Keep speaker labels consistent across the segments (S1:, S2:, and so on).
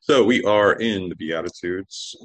S1: So we are in the Beatitudes,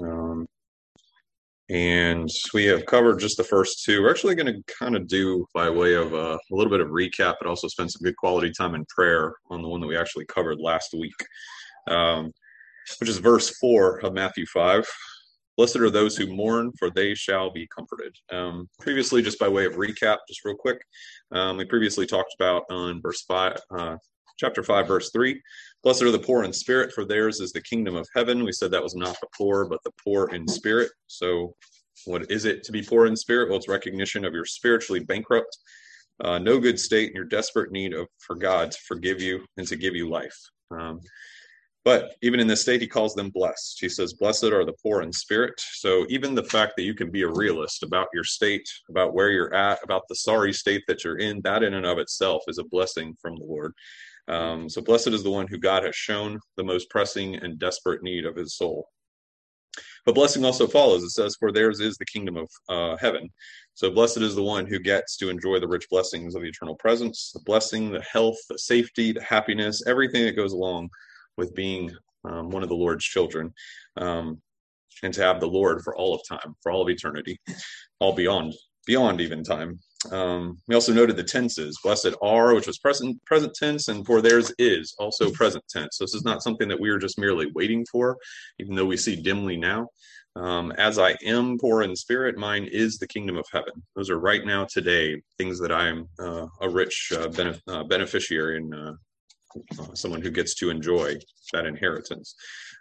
S1: and we have covered just the first two. We're actually going to kind of do by way of a little bit of recap, but also spend some good quality time in prayer on the one that we actually covered last week, um, which is verse 4 of Matthew 5. Blessed are those who mourn, for they shall be comforted. Previously, just by way of recap, just real quick, we previously talked about on verse 5, chapter 5, verse 3. Blessed are the poor in spirit, for theirs is the kingdom of heaven. We said that was not the poor, but the poor in spirit. So what is it to be poor in spirit? Well, it's recognition of you're spiritually bankrupt, no good state, and you're desperate need for God to forgive you and to give you life. But even in this state, he calls them blessed. He says, blessed are the poor in spirit. So even the fact that you can be a realist about your state, about where you're at, about the sorry state that you're in, that in and of itself is a blessing from the Lord. So blessed is the one who God has shown the most pressing and desperate need of his soul. But blessing also follows. It says, for theirs is the kingdom of heaven. So blessed is the one who gets to enjoy the rich blessings of the eternal presence, the blessing, the health, the safety, the happiness, everything that goes along with being one of the Lord's children, and to have the Lord for all of time, for all of eternity, all beyond even time. We also noted the tenses. Blessed are, which was present tense, and for theirs is also present tense. So this is not something that we are just merely waiting for, even though we see dimly now. As I am poor in spirit, mine is the kingdom of heaven. Those are right now, today, things that I am a rich beneficiary and someone who gets to enjoy that inheritance.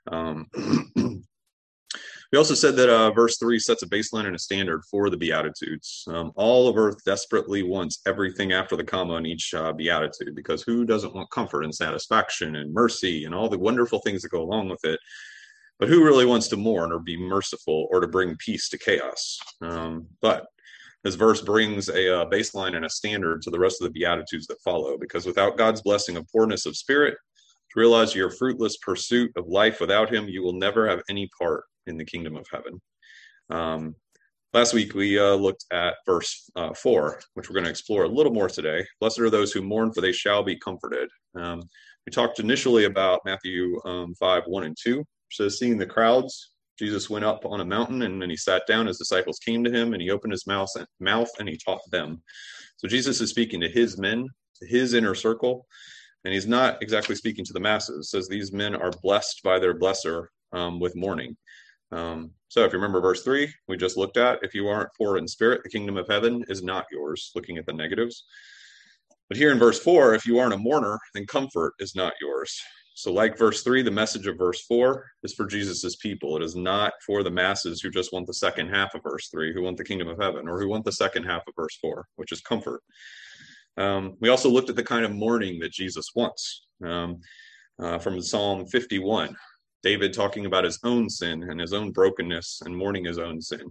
S1: We also said that verse 3 sets a baseline and a standard for the Beatitudes. All of earth desperately wants everything after the comma in each Beatitude, because who doesn't want comfort and satisfaction and mercy and all the wonderful things that go along with it? But who really wants to mourn or be merciful or to bring peace to chaos? But this verse brings a baseline and a standard to the rest of the Beatitudes that follow, because without God's blessing of poorness of spirit, to realize your fruitless pursuit of life without him, you will never have any part in the kingdom of heaven. Last week, we looked at verse 4, which we're going to explore a little more today. Blessed are those who mourn, for they shall be comforted. We talked initially about Matthew 5, 1 and 2. So seeing the crowds, Jesus went up on a mountain, and then he sat down. His disciples came to him, and he opened his mouth and he taught them. So Jesus is speaking to his men, to his inner circle, and he's not exactly speaking to the masses. It says these men are blessed by their blesser with mourning. So if you remember verse 3, we just looked at, if you aren't poor in spirit, the kingdom of heaven is not yours, looking at the negatives. But here in verse 4, if you aren't a mourner, then comfort is not yours. So like verse 3, the message of verse 4 is for Jesus's people. It is not for the masses who just want the second half of verse 3, who want the kingdom of heaven, or who want the second half of verse 4, which is comfort. We also looked at the kind of mourning that Jesus wants from Psalm 51. David talking about his own sin and his own brokenness and mourning his own sin.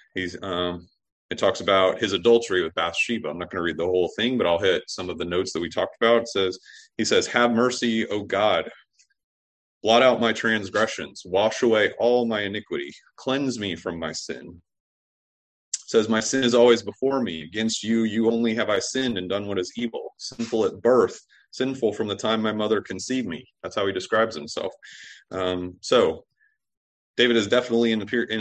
S1: It talks about his adultery with Bathsheba. I'm not going to read the whole thing, but I'll hit some of the notes that we talked about. He says, have mercy, O God. Blot out my transgressions. Wash away all my iniquity. Cleanse me from my sin. It says, my sin is always before me. Against you, you only have I sinned and done what is evil. Sinful at birth. Sinful from the time my mother conceived me. That's how he describes himself. So David is definitely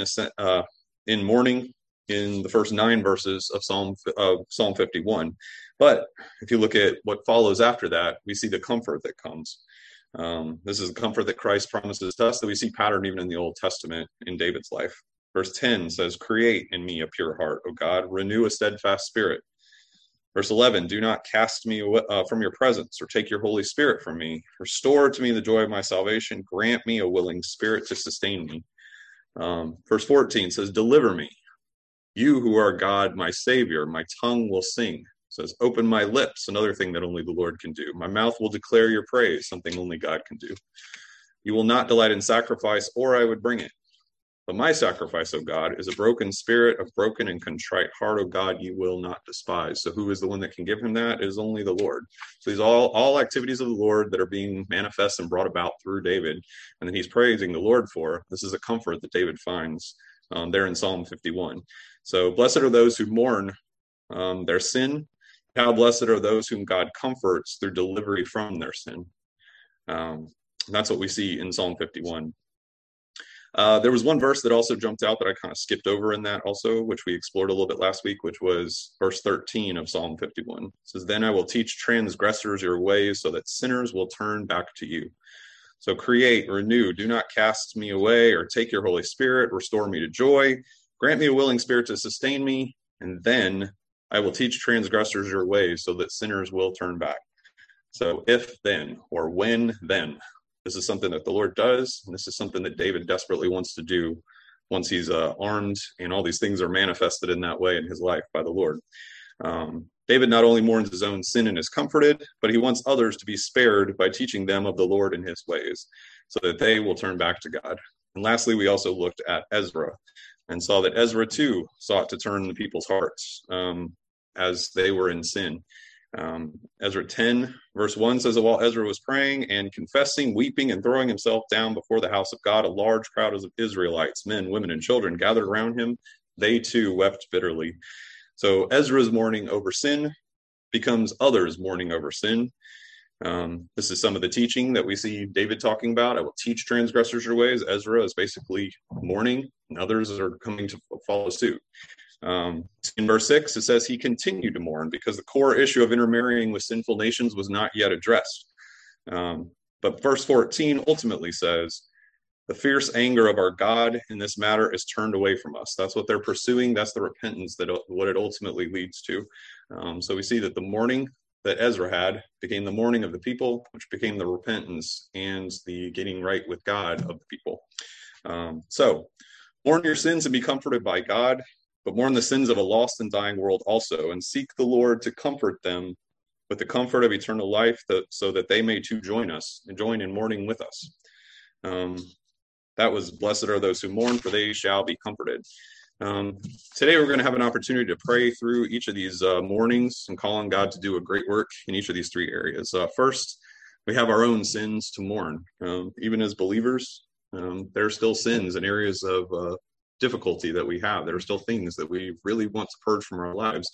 S1: in mourning in the first 9 verses of Psalm 51. But if you look at what follows after that, we see the comfort that comes. This is the comfort that Christ promises to us that we see patterned even in the Old Testament in David's life. Verse 10 says, create in me a pure heart, O God, renew a steadfast spirit. Verse 11, do not cast me from your presence or take your Holy Spirit from me. Restore to me the joy of my salvation. Grant me a willing spirit to sustain me. Verse 14 says, deliver me. You who are God, my Savior, my tongue will sing. It says, open my lips, another thing that only the Lord can do. My mouth will declare your praise, something only God can do. You will not delight in sacrifice, or I would bring it. But my sacrifice, O God, is a broken spirit, a broken and contrite heart, O God, you will not despise. So who is the one that can give him that? It is only the Lord. So these all activities of the Lord that are being manifest and brought about through David, and that he's praising the Lord for. This is a comfort that David finds there in Psalm 51. So blessed are those who mourn their sin. How blessed are those whom God comforts through delivery from their sin. And that's what we see in Psalm 51. There was one verse that also jumped out that I kind of skipped over in that also, which we explored a little bit last week, which was verse 13 of Psalm 51. It says, "Then I will teach transgressors your ways so that sinners will turn back to you." So create, renew, do not cast me away or take your Holy Spirit, restore me to joy, grant me a willing spirit to sustain me, and then I will teach transgressors your ways so that sinners will turn back. So if then, or when then, this is something that the Lord does, and this is something that David desperately wants to do once he's armed and all these things are manifested in that way in his life by the Lord. David not only mourns his own sin and is comforted, but he wants others to be spared by teaching them of the Lord and his ways so that they will turn back to God. And lastly, we also looked at Ezra and saw that Ezra too sought to turn the people's hearts as they were in sin. Ezra 10 verse 1 says, while Ezra was praying and confessing, weeping, and throwing himself down before the house of God, a large crowd of Israelites, men, women, and children gathered around him. They too wept bitterly. So Ezra's mourning over sin becomes others mourning over sin. This is some of the teaching that we see David talking about. I will teach transgressors your ways. Ezra is basically mourning, and others are coming to follow suit. In verse 6, it says he continued to mourn because the core issue of intermarrying with sinful nations was not yet addressed. But verse 14 ultimately says, the fierce anger of our God in this matter is turned away from us. That's what they're pursuing. That's the repentance that what it ultimately leads to. So we see that the mourning that Ezra had became the mourning of the people, which became the repentance and the getting right with God of the people. So mourn your sins and be comforted by God, but mourn the sins of a lost and dying world also, and seek the Lord to comfort them with the comfort of eternal life, so that they may too join us and join in mourning with us. That was, blessed are those who mourn, for they shall be comforted. Today we're going to have an opportunity to pray through each of these mournings and call on God to do a great work in each of these three areas. First, we have our own sins to mourn. Even as believers, there are still sins and areas of difficulty that we have. There are still things that we really want to purge from our lives.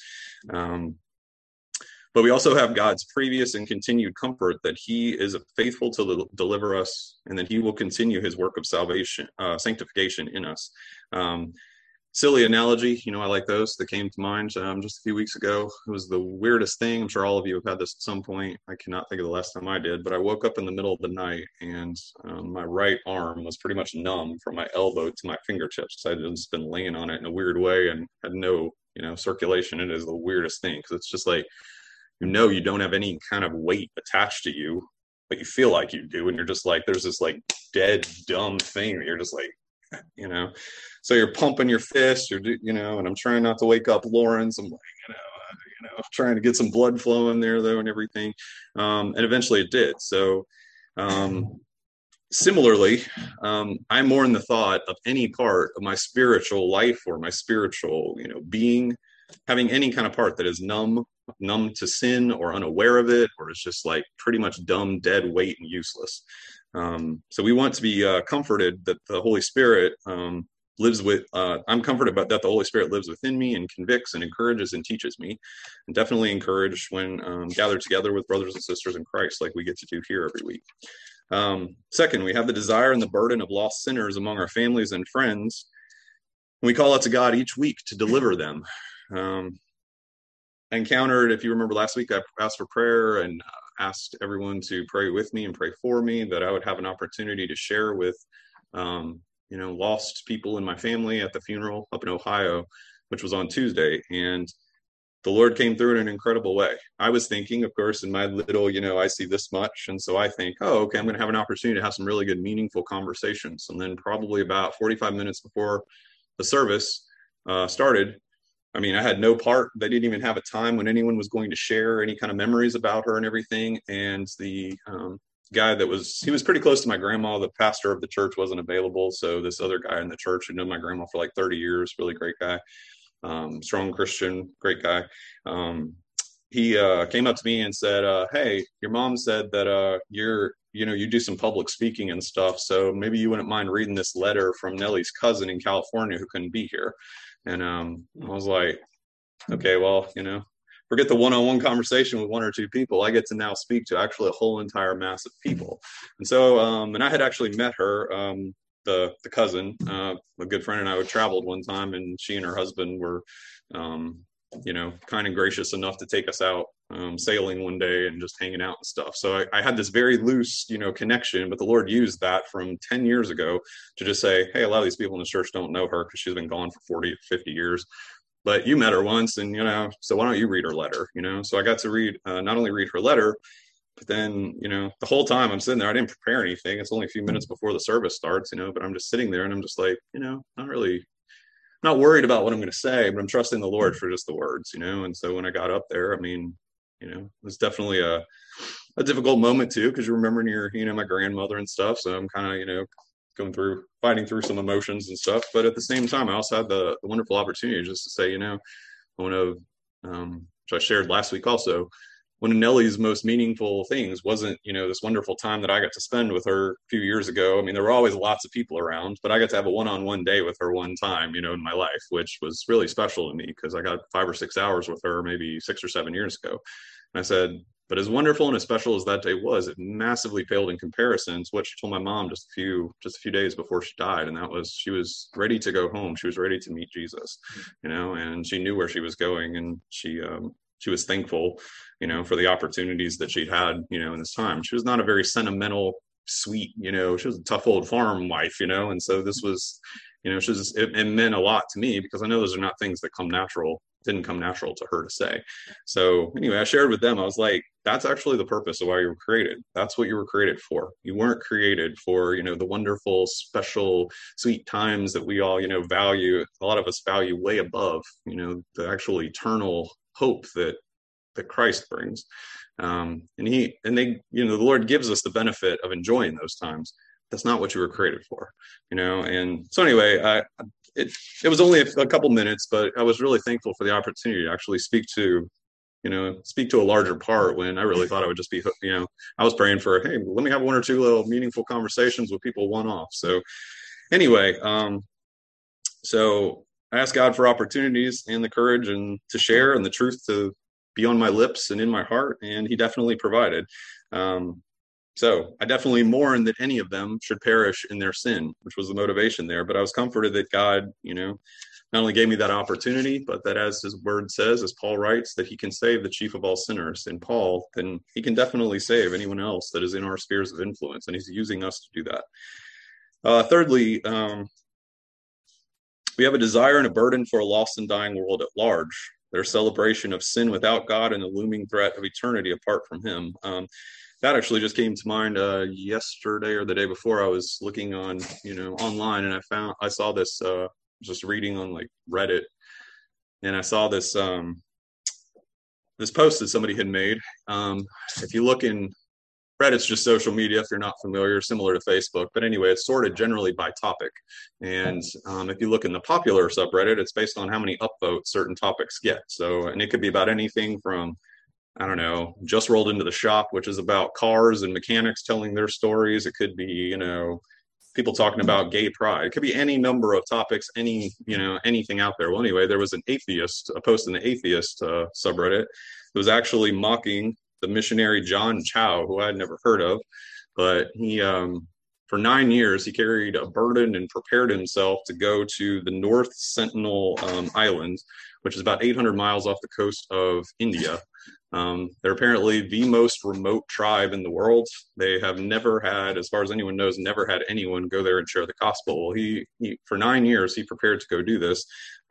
S1: But we also have God's previous and continued comfort that he is faithful to deliver us, and that he will continue his work of salvation, sanctification in us. Silly analogy, I like those that came to mind just a few weeks ago. It was the weirdest thing. I'm sure all of you have had this at some point. I cannot think of the last time I did, but I woke up in the middle of the night and my right arm was pretty much numb from my elbow to my fingertips. I'd just been laying on it in a weird way and had no, circulation. It is the weirdest thing because it's just like, you don't have any kind of weight attached to you, but you feel like you do. And you're just like, there's this like dead, dumb thing that you're just like, so you're pumping your fist, and I'm trying not to wake up Lawrence. I'm like, trying to get some blood flowing there though and everything. And eventually it did. So, similarly, I mourn the thought of any part of my spiritual life or my spiritual, being having any kind of part that is numb to sin or unaware of it, or is just like pretty much dumb, dead weight and useless. So we want to be comforted that the Holy Spirit lives with, I'm comforted about that the Holy Spirit lives within me and convicts and encourages and teaches me, and definitely encouraged when gathered together with brothers and sisters in Christ, like we get to do here every week. Second, we have the desire and the burden of lost sinners among our families and friends. And we call out to God each week to deliver them. I encountered, if you remember last week, I asked for prayer and asked everyone to pray with me and pray for me, that I would have an opportunity to share with, lost people in my family at the funeral up in Ohio, which was on Tuesday. And the Lord came through in an incredible way. I was thinking, of course, in my little, I see this much. And so I think, okay, I'm going to have an opportunity to have some really good, meaningful conversations. And then probably about 45 minutes before the service started, I had no part. They didn't even have a time when anyone was going to share any kind of memories about her and everything. And the guy he was pretty close to my grandma. The pastor of the church wasn't available. So this other guy in the church who knew my grandma for like 30 years, really great guy, strong Christian, great guy. He came up to me and said, hey, your mom said that you do some public speaking and stuff. So maybe you wouldn't mind reading this letter from Nellie's cousin in California who couldn't be here. And I was like, okay, well, forget the one-on-one conversation with one or two people. I get to now speak to actually a whole entire mass of people. And so, and I had actually met her, the cousin, a good friend and I had traveled one time, and she and her husband were, kind and gracious enough to take us out sailing one day and just hanging out and stuff. So I had this very loose, connection, but the Lord used that from 10 years ago to just say, hey, a lot of these people in the church don't know her because she's been gone for 40 to 50 years. But you met her once, and, so why don't you read her letter? So I got to read, not only read her letter, but then, the whole time I'm sitting there, I didn't prepare anything. It's only a few minutes before the service starts, but I'm just sitting there and I'm just like, not worried about what I'm going to say, but I'm trusting the Lord for just the words, And so when I got up there, it was definitely a difficult moment too, because you're remembering my grandmother and stuff. So I'm kind of, fighting through some emotions and stuff. But at the same time, I also had the wonderful opportunity just to say, I want to, which I shared last week also, one of Nellie's most meaningful things wasn't, this wonderful time that I got to spend with her a few years ago. There were always lots of people around, but I got to have a one-on-one day with her one time, in my life, which was really special to me because I got 5 or 6 hours with her maybe 6 or 7 years ago. And I said, but as wonderful and as special as that day was, it massively paled in comparison to what she told my mom just a few days before she died. And that was, she was ready to go home. She was ready to meet Jesus, and she knew where she was going, and she was thankful, for the opportunities that she'd had, in this time. She was not a very sentimental, sweet, she was a tough old farm wife, and so this was, it meant a lot to me because I know those are not things that didn't come natural to her to say. So anyway, I shared with them, I was like, that's actually the purpose of why you were created. That's what you were created for. You weren't created for, the wonderful, special, sweet times that we all, value. A lot of us value way above, the actual eternal hope that Christ brings. The Lord gives us the benefit of enjoying those times. That's not what you were created for, And so anyway, it was only a couple minutes, but I was really thankful for the opportunity to actually speak to a larger part when I really thought I would just be, I was praying for, hey, let me have 1 or 2 little meaningful conversations with people one-off. So anyway, so I asked God for opportunities and the courage and to share and the truth to be on my lips and in my heart, and he definitely provided. So I definitely mourn that any of them should perish in their sin, which was the motivation there. But I was comforted that God, not only gave me that opportunity, but that as his word says, as Paul writes, that he can save the chief of all sinners in Paul, then he can definitely save anyone else that is in our spheres of influence. And he's using us to do that. Thirdly, we have a desire and a burden for a lost and dying world at large. Their celebration of sin without God and the looming threat of eternity apart from him. That actually just came to mind yesterday or the day before. I was looking on, online, and I saw this, just reading on like Reddit, and I saw this this post that somebody had made. If you look in Reddit's just social media, if you're not familiar, similar to Facebook. But anyway, it's sorted generally by topic. And if you look in the popular subreddit, it's based on how many upvotes certain topics get. So, and it could be about anything from, I don't know, just rolled into the shop, which is about cars and mechanics telling their stories. It could be, people talking about gay pride. It could be any number of topics, anything out there. Well, anyway, there was a post in the atheist subreddit that was actually mocking the missionary John Chow, who I had never heard of, but he, for 9 years, he carried a burden and prepared himself to go to the North Sentinel Island, which is about 800 miles off the coast of India. They're apparently the most remote tribe in the world. They have never had, as far as anyone knows, never had anyone go there and share the gospel. Well, he for 9 years, he prepared to go do this.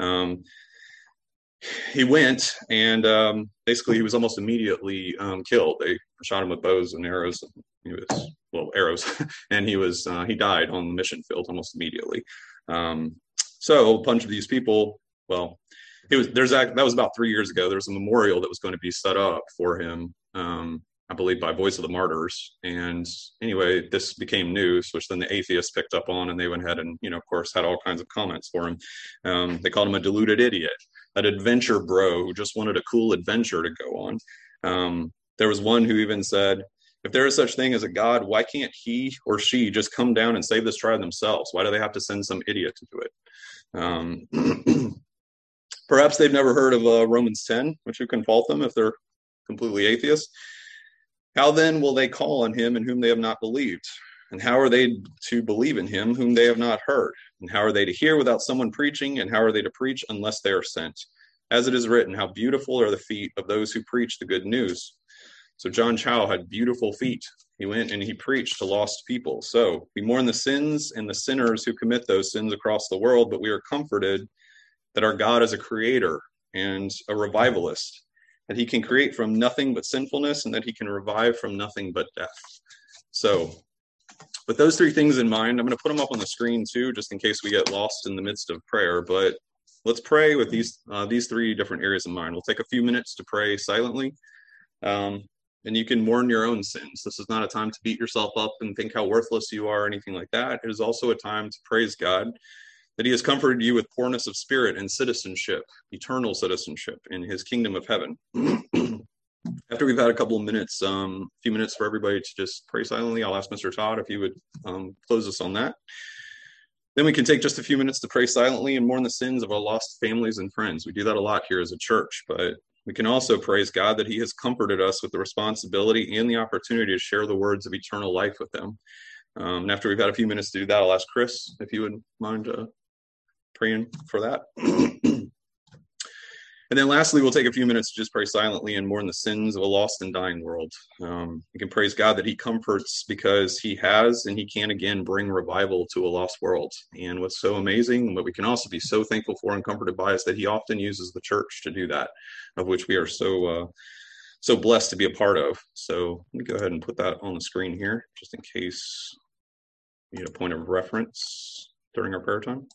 S1: He went, and basically he was almost immediately killed. They shot him with bows and arrows. Arrows, and he died on the mission field almost immediately. So a bunch of these people, that was about 3 years ago. There was a memorial that was going to be set up for him, I believe by Voice of the Martyrs. And anyway, this became news, which then the atheists picked up on, and they went ahead and, of course, had all kinds of comments for him. They called him a deluded idiot, an adventure bro who just wanted a cool adventure to go on. There was one who even said, if there is such thing as a God, why can't he or she just come down and save this tribe themselves? Why do they have to send some idiot to do it? Perhaps they've never heard of Romans 10, which who can fault them if they're completely atheists? How then will they call on him in whom they have not believed? And how are they to believe in him whom they have not heard? And how are they to hear without someone preaching? And how are they to preach unless they are sent? As it is written, how beautiful are the feet of those who preach the good news. So John Chau had beautiful feet. He went and he preached to lost people. So we mourn the sins and the sinners who commit those sins across the world, but we are comforted that our God is a creator and a revivalist, that he can create from nothing but sinfulness and that he can revive from nothing but death. So with those three things in mind, I'm going to put them up on the screen too, just in case we get lost in the midst of prayer. But let's pray with these three different areas in mind. We'll take a few minutes to pray silently. And you can mourn your own sins. This is not a time to beat yourself up and think how worthless you are or anything like that. It is also a time to praise God that he has comforted you with poorness of spirit and citizenship, eternal citizenship in his kingdom of heaven. After we've had a couple of minutes, a few minutes for everybody to just pray silently, I'll ask Mr. Todd if he would close us on that. Then we can take just a few minutes to pray silently and mourn the sins of our lost families and friends. We do that a lot here as a church, but we can also praise God that he has comforted us with the responsibility and the opportunity to share the words of eternal life with them. And after we've had a few minutes to do that, I'll ask Chris if you would mind praying for that. And then lastly, we'll take a few minutes to just pray silently and mourn the sins of a lost and dying world. We can praise God that he comforts because he has and he can again bring revival to a lost world. And what's so amazing, what we can also be so thankful for and comforted by, is that he often uses the church to do that, of which we are so blessed to be a part of. So let me go ahead and put that on the screen here, just in case we need a point of reference during our prayer time.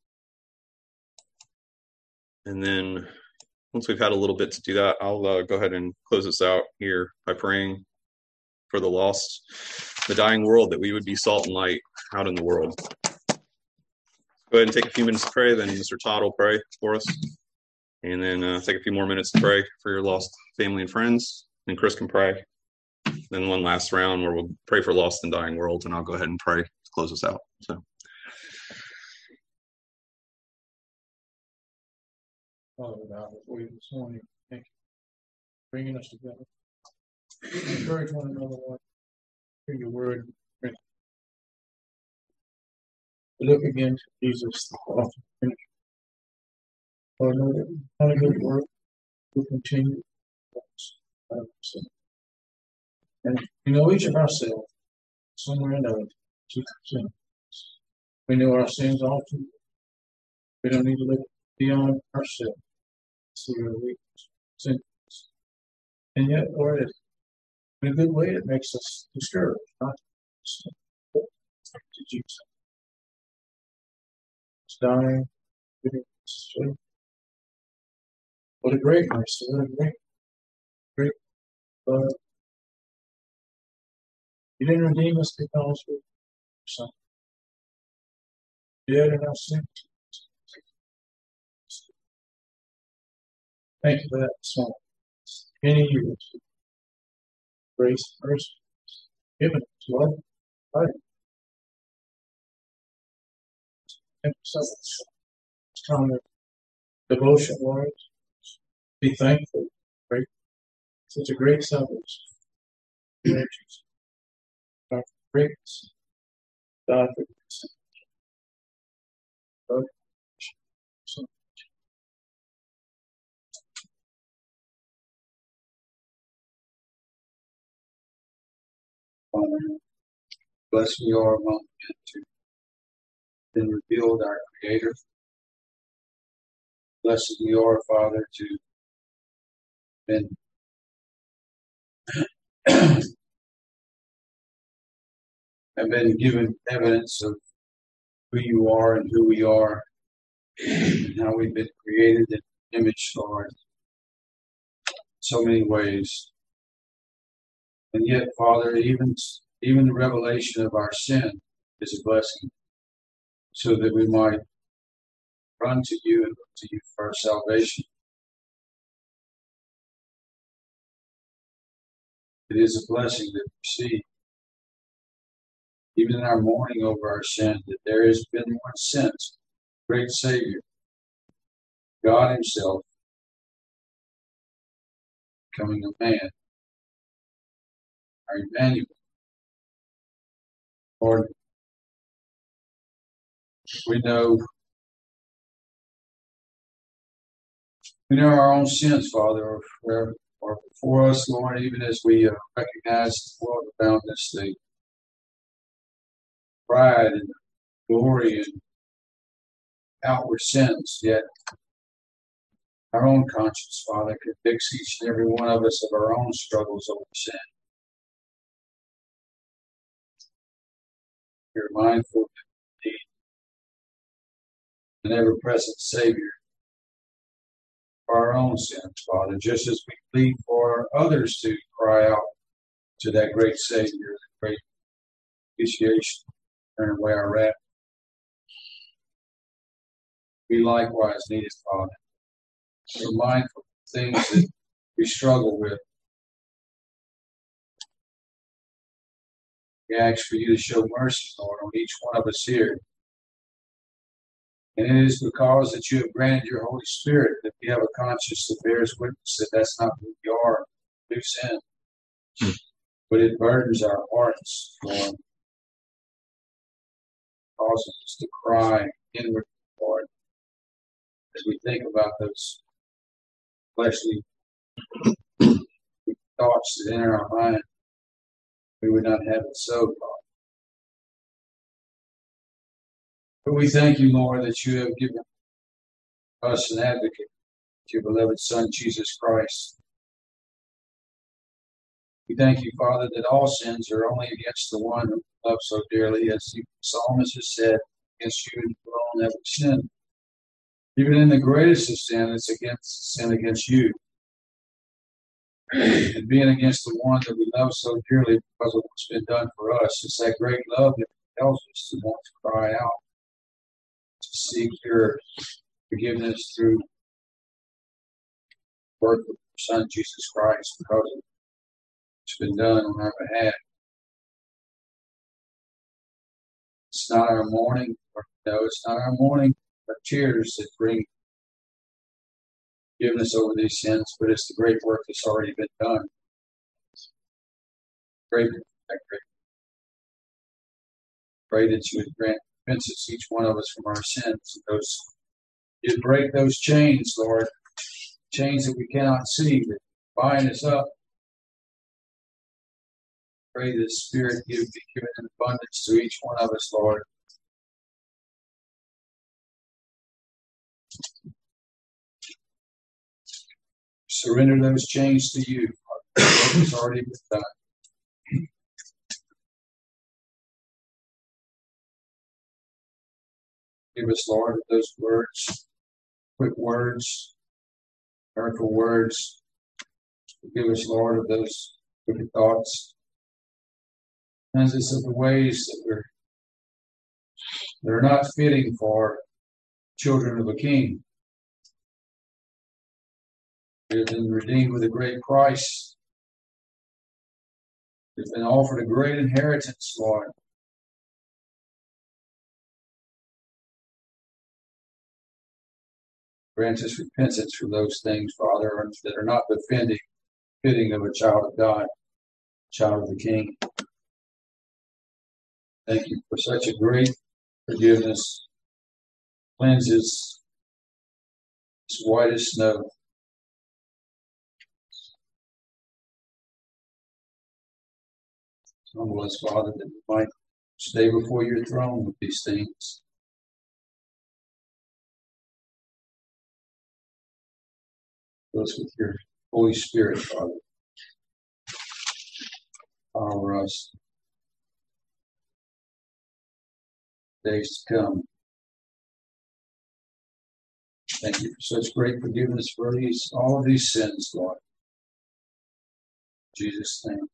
S1: And then once we've had a little bit to do that, I'll go ahead and close this out here by praying for the lost, the dying world, that we would be salt and light out in the world. Go ahead and take a few minutes to pray, then Mr. Todd will pray for us. And then take a few more minutes to pray for your lost family and friends. And Chris can pray. Then one last round where we'll pray for lost and dying worlds, and I'll go ahead and pray to close us out. So.
S2: Father God, before you this morning, thank you for bringing us together. Encourage one another, Lord. Hear your word. Look again to Jesus, the author and finisher. Lord, know that on a good work will continue. And we know each of ourselves, somewhere or another, to sin. We know our sins all too well. We don't need to look beyond ourselves. See our weakness, sinfulness. And yet, Lord, in a good way, it makes us discouraged, not to Jesus. It's dying, sleep. What a great mercy, what a great love. You didn't redeem us because we're something. Dead in our sins. Thank you for that song. Many years, grace, mercy, given to us. Right. Thank you so much. Common devotion, Lord. Be thankful. Great. Such a great salvation. God for greatness. God for goodness. God so much.
S3: Father, blessed we are among men to been revealed our Creator. Blessed we are, Father, to been have been given evidence of who you are and who we are, and how we've been created in image, Lord, so many ways. And yet, Father, even the revelation of our sin is a blessing, so that we might run to you and look to you for our salvation. It is a blessing that we see, even in our mourning over our sin, that there has been one sent, great Savior, God Himself becoming a man, our Emmanuel. Lord, we know our own sins, Father, are before us, Lord, even as we recognize the world around us, the pride and glory and outward sins, yet our own conscience, Father, convicts each and every one of us of our own struggles over sin. We're mindful of an ever-present Savior for our own sins, Father, just as we plead for others to cry out to that great Savior, that great appreciation, turn away our wrath. We likewise need it, Father. We're mindful of things that we struggle with. We ask for you to show mercy, Lord, on each one of us here. And it is because that you have granted your Holy Spirit that we have a conscience that bears witness that that's not who we are, we do sin. But it burdens our hearts, Lord. Causes us to cry inward, Lord, as we think about those fleshly thoughts that enter our mind. We would not have it so, Father. But we thank you, Lord, that you have given us an advocate, your beloved Son, Jesus Christ. We thank you, Father, that all sins are only against the one who loves so dearly, as the psalmist has said, against you alone have we sinned. Even in the greatest of sin, it's sin against you. And being against the one that we love so dearly because of what's been done for us, it's that great love that tells us to want to cry out, to seek your forgiveness through the work of your Son, Jesus Christ, because of what's been done on our behalf. It's not our mourning, it's not our mourning, but tears that bring forgiveness over these sins, but it's the great work that's already been done. Pray that you would grant repentance each one of us from our sins. You'd break those chains, Lord, chains that we cannot see, that bind us up. Pray that the Spirit be given in abundance to each one of us, Lord. Surrender those chains to you. What has already been done. Give us, Lord, those words, quick words, miracle words. Forgive us, Lord, of those wicked thoughts. Cleanse us of the ways that are not fitting for children of a king. We have been redeemed with a great price. We've been offered a great inheritance, Lord. Grant us repentance for those things, Father, that are not fitting of a child of God, child of the King. Thank you for such a great forgiveness. Cleanses as white as snow. Humble us, Father, that we might stay before your throne with these things. Fill us with your Holy Spirit, Father. Power us. Days to come. Thank you for such great forgiveness for all of these sins, Lord. In Jesus' name.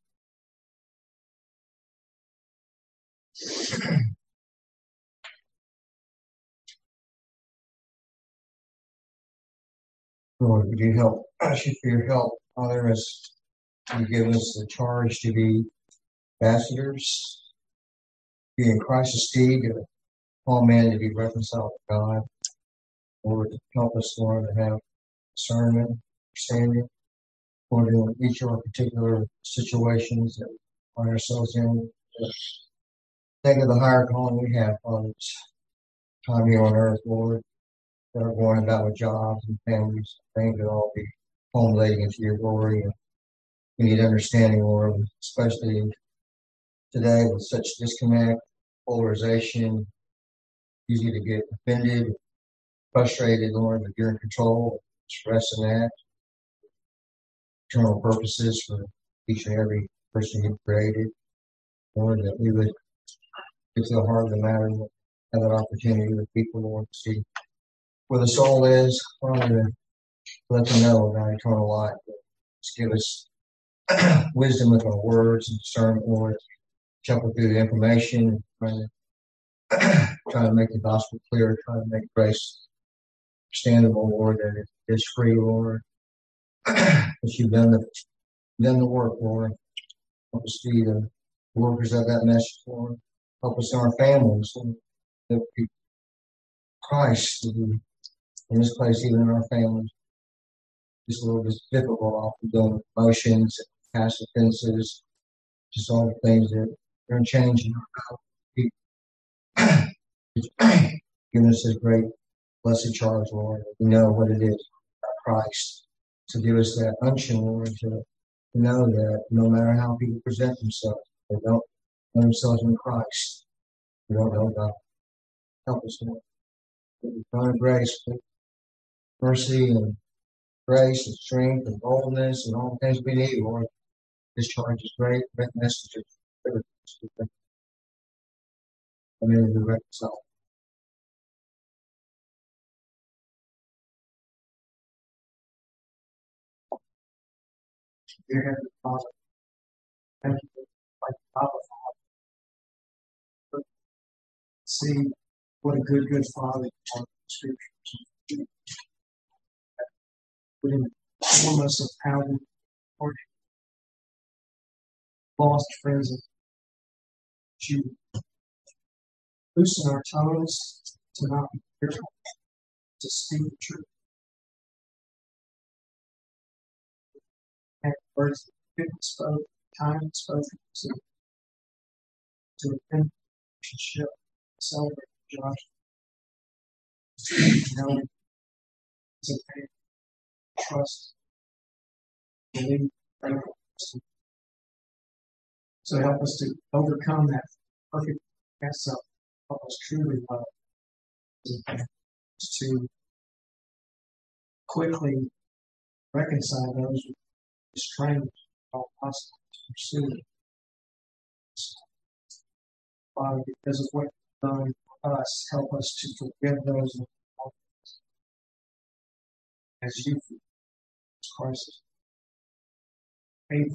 S4: Lord, would you help? Ask you for your help, Father, as you give us the charge to be ambassadors, be in Christ's stead, all men to be reconciled to God. Lord, help us, Lord, to have discernment, understanding, Lord, in each of our particular situations that we find ourselves in. Think of the higher calling we have on this time here on earth, Lord, that are going about with jobs and families, things that all be culminating into your glory. And we need understanding, Lord, especially today with such disconnect, polarization, easy to get offended, frustrated, Lord, but you're in control. Just rest in that. Eternal purposes for each and every person you've created. Lord, that we would get to the heart of the matter and have that opportunity with people, Lord, to see where the soul is, Lord, to let them know about eternal life. Just give us wisdom with our words and discernment, Lord. Shuffle through the information, trying to make the gospel clear, trying to make grace understandable, Lord, that it is free, Lord. That you've done the work, Lord. Help us be the workers of that message, Lord. Help us in our families, Lord. That Christ to be in this place, even in our families. This Lord is difficult, often doing emotions, past offenses, just all the things that are unchanging. Giving us this great blessed charge, Lord. We know what it is about Christ. To give us that unction, Lord, to know that no matter how people present themselves, they don't know themselves in Christ. We don't know God. Help us, Lord. With grace, mercy, and grace, and strength, and boldness, and all the things we need, Lord. This charge is great. Great message. Amen. We reconcile. Dear Heavenly Father, thank you for like Papa Father. See what a good Father you are in the Scriptures. Would inform us of how we are lost friends of you. Loosen our tongues to not be fearful, to speak the truth. And words that fit spoke, time spoken to a relationship, celebrate Josh. Know it's okay. Trust, believe, thankful. So help us to overcome that perfect mess up. Help us truly love. To quickly reconcile those with strangers, all possible to pursue it. Father, because of what you've done for us, help us to forgive those who have us as you forgive Christ. Faith.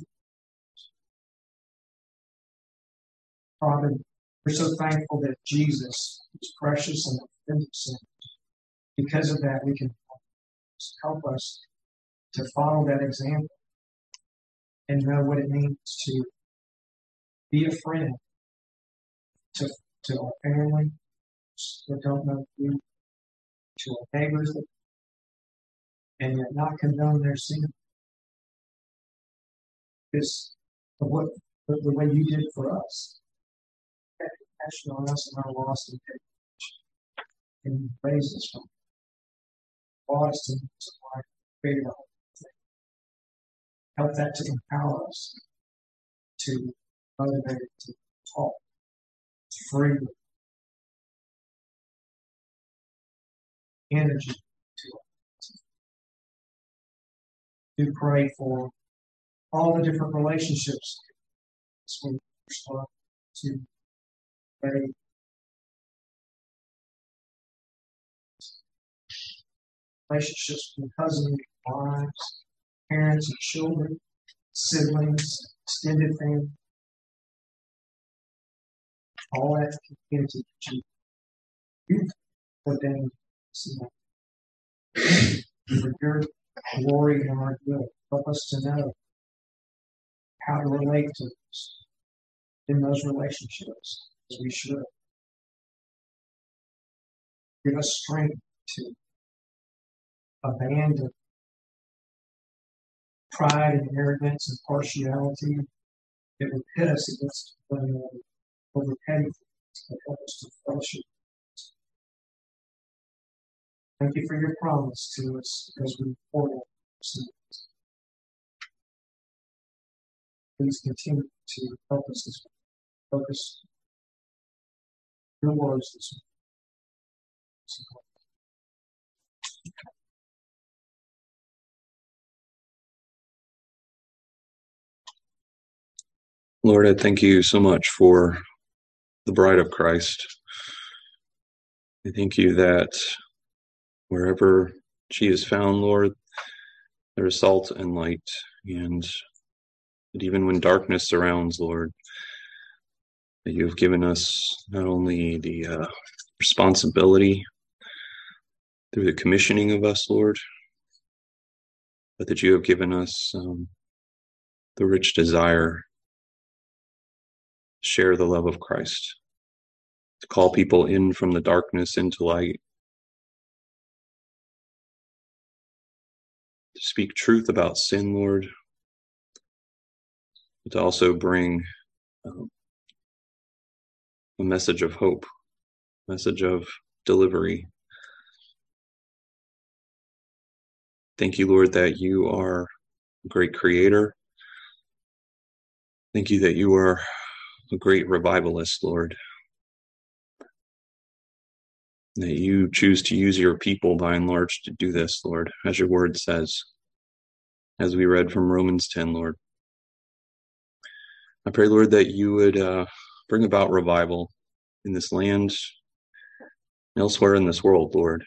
S4: Father, we're so thankful that Jesus is precious and offended sin. Because of that, we can help us to follow that example and know what it means to be a friend to our family that don't know you, to our neighbors, and yet not condone their sin. Because of what the way you did for us. Had compassion on us and our lost and dead. And you raised us from brought us to life, created a whole thing. Help that to empower us to motivate, to talk freely, energy to it. Do pray for all the different relationships. We respond to pray. Relationships with cousins, wives, parents and children, siblings, extended family. All that into you've ordained for your glory and our good. Help us to know how to relate to us in those relationships as we should. Give us strength to
S5: a band of pride and arrogance and partiality that would pit us against one another over petty things, but help us to fellowship. Thank you for your promise to us as we pour out our sins. Please continue to help us this way. Focus your words this way.
S1: Lord, I thank you so much for the bride of Christ. I thank you that wherever she is found, Lord, there is salt and light, and that even when darkness surrounds, Lord, that you have given us not only the responsibility through the commissioning of us, Lord, but that you have given us the rich desire to share the love of Christ, to call people in from the darkness into light, to speak truth about sin, Lord, but to also bring a message of hope, a message of delivery. Thank you, Lord, that you are a great creator. Thank you that you are a great revivalist, Lord. That you choose to use your people by and large to do this, Lord, as your word says, as we read from Romans 10, Lord. I pray, Lord, that you would bring about revival in this land and elsewhere in this world, Lord.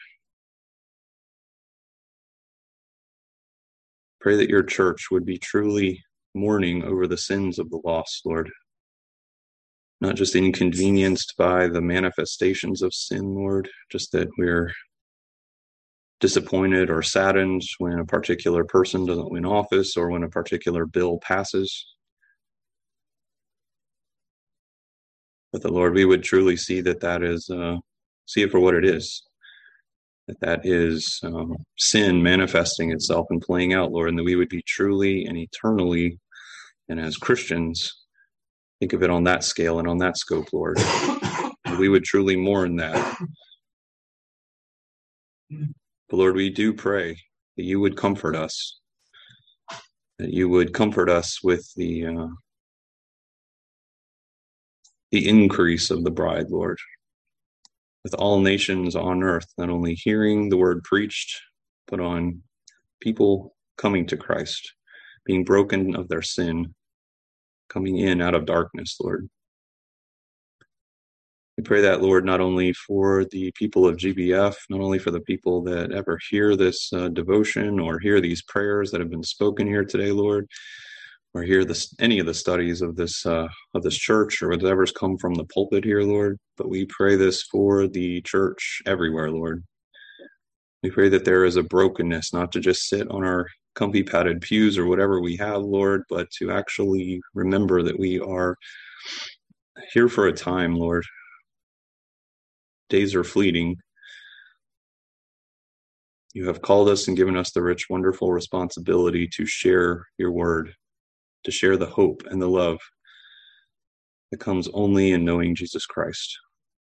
S1: Pray that your church would be truly mourning over the sins of the lost, Lord. Not just inconvenienced by the manifestations of sin, Lord, just that we're disappointed or saddened when a particular person doesn't win office or when a particular bill passes. But the Lord, we would truly see that is, see it for what it is. That is sin manifesting itself and playing out, Lord, and that we would be truly and eternally, and as Christians, think of it on that scale and on that scope, Lord. We would truly mourn that. But Lord, we do pray that you would comfort us, that you would comfort us with the increase of the bride, Lord, with all nations on earth, not only hearing the word preached, but on people coming to Christ, being broken of their sin, coming in out of darkness, Lord. We pray that, Lord, not only for the people of GBF, not only for the people that ever hear this devotion or hear these prayers that have been spoken here today, Lord, or hear any of the studies of this church or whatever's come from the pulpit here, Lord, but we pray this for the church everywhere, Lord. We pray that there is a brokenness, not to just sit on our comfy padded pews or whatever we have, Lord, but to actually remember that we are here for a time, Lord. Days are fleeting. You have called us and given us the rich, wonderful responsibility to share your word, to share the hope and the love that comes only in knowing Jesus Christ.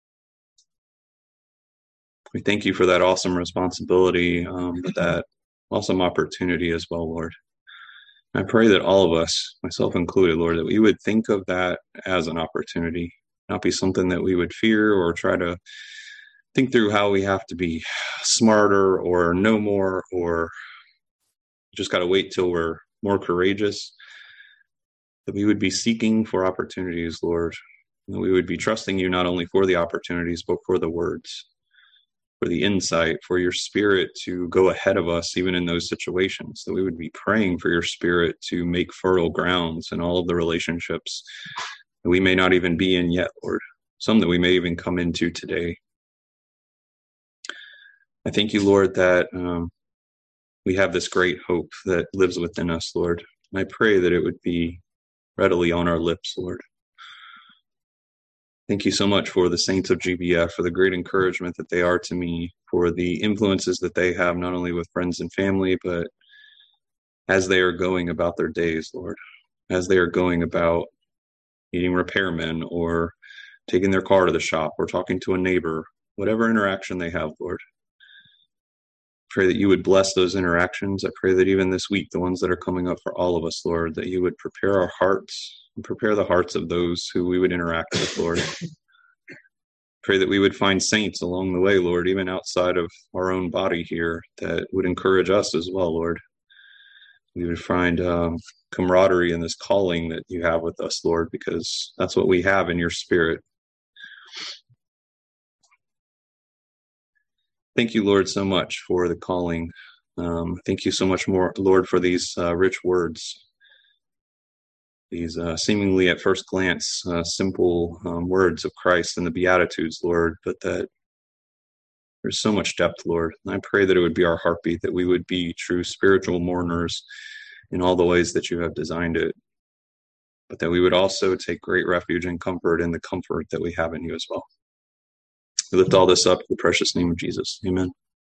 S1: We thank you for that awesome responsibility, but that awesome opportunity as well, Lord. I pray that all of us, myself included, Lord, that we would think of that as an opportunity, not be something that we would fear or try to think through how we have to be smarter or know more or just got to wait till we're more courageous. That we would be seeking for opportunities, Lord. That we would be trusting you not only for the opportunities, but for the words, for the insight, for your spirit to go ahead of us even in those situations. That we would be praying for your spirit to make fertile grounds in all of the relationships that we may not even be in yet, Lord. Some that we may even come into today. I thank you, Lord, that we have this great hope that lives within us, Lord. And I pray that it would be readily on our lips, Lord. Thank you so much for the saints of GBF, for the great encouragement that they are to me, for the influences that they have, not only with friends and family, but as they are going about their days, Lord, as they are going about meeting repairmen or taking their car to the shop or talking to a neighbor, whatever interaction they have, Lord. Pray that you would bless those interactions. I pray that even this week, the ones that are coming up for all of us, Lord, that you would prepare our hearts and prepare the hearts of those who we would interact with, Lord. Pray that we would find saints along the way, Lord, even outside of our own body here, that would encourage us as well, Lord. We would find camaraderie in this calling that you have with us, Lord, because that's what we have in your Spirit. Thank you, Lord, so much for the calling. Thank you so much more, Lord, for these rich words, these seemingly at first glance simple words of Christ and the Beatitudes, Lord, but that there's so much depth, Lord. And I pray that it would be our heartbeat, that we would be true spiritual mourners in all the ways that you have designed it, but that we would also take great refuge and comfort in the comfort that we have in you as well. We lift all this up in the precious name of Jesus. Amen.